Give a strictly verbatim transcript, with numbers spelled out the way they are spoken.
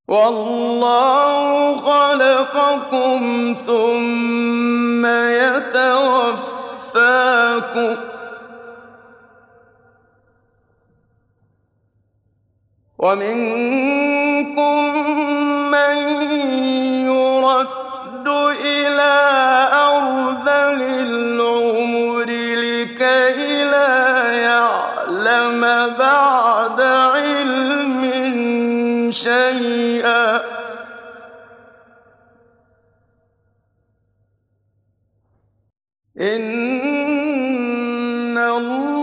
وَاللَّهُ خَلَقَكُمْ ثُمَّ يَتَوَفَّاكُمْ ۚ وَمِنكُم مَّن يُرَدُّ إِلَىٰ أَرْذَلِ الْعُمُرِ لِكَيْ لَا يَعْلَمَ بَعْدَ عِلْمٍ شَيْئًا ۚ إِنَّ